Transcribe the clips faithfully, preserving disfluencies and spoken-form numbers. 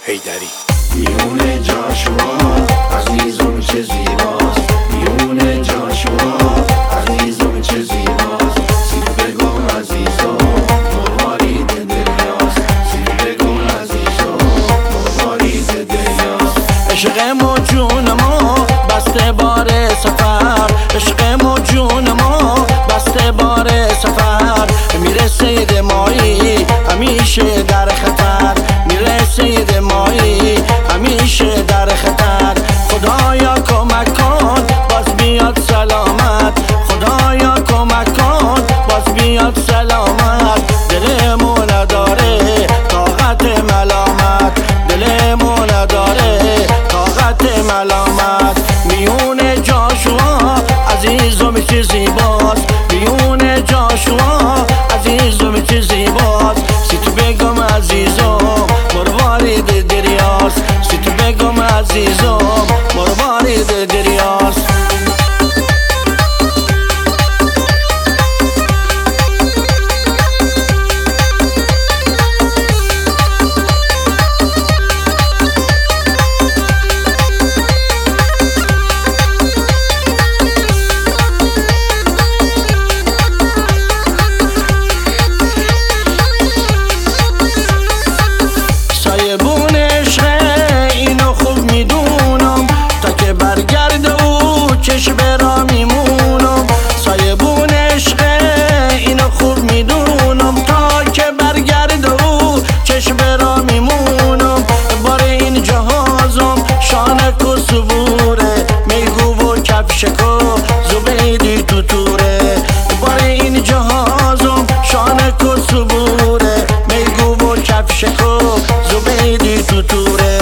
حیدری. میونه جاشوا عزیزم چه زیباست، میونه جاشوا عزیزم چه زیباست. سید بگم عزیزم مروارید دریاست، سید بگم عزیزم مروارید دریاست. عشق ما جون ما بسته بار سفر، عشق ما جون ما بسته بار سفر. میره سید مایی همیشه در خطر، میره سید مایی همیشه در خطر. خدایا کمک کن باز بیاد سلامت، خدایا کمک کن باز بیاد سلامت. دلمون نداره طاقت ملامت، دلمون نداره طاقت ملامت. میون جاشوا عزیزم چه زیباست، میون جاشوا عزیزم چه زیباست. سیت بگم عزیزم مروارید دریاست، سیت بگم عزیزم مروارید دریاست. چشم برا میمونم سایبون عشق اینو خوب میدونم، تا که برگرد او چشم برا میمونم. بار این جهازم شانک و صبوره، میگو و کفشک و زبیدی تو توره. بار این جهازم شانک و صبوره، میگو و کفشک و زبیدی تو توره.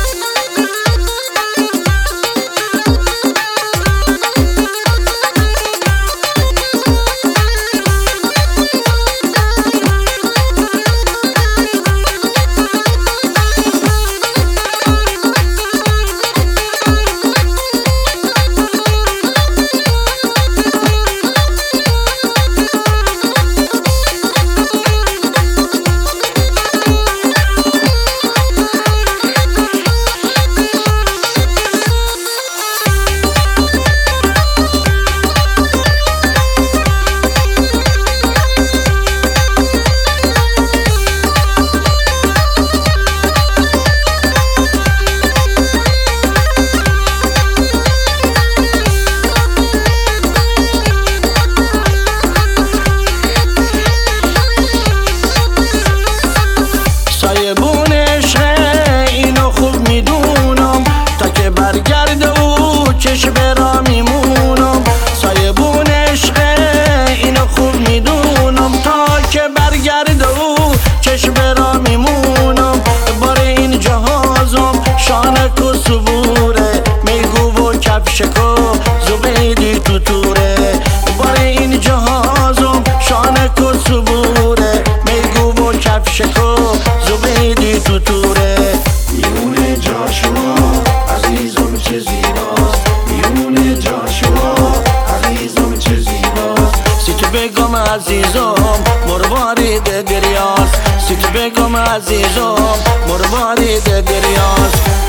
سایبون عشق اینو خوب میدونم، تا که برگرد او چشم برا میمونم. سایبون عشق اینو خوب میدونم، تا که برگرد او چشم برا میمونم. بار این جهازم شانک و صبوره، میگو و کفشک و زبیدی تو توره. بار این جهازم شانک و صبوره، میگو و کفشک و زبیدی تو توره. میونه جاشوا عزیزم چه زیباست، میونه جاشوا عزیزم چه زیباست. سیت بگم عزیزم مروارید دریاست، سیت بگم عزیزم مروارید دریاست.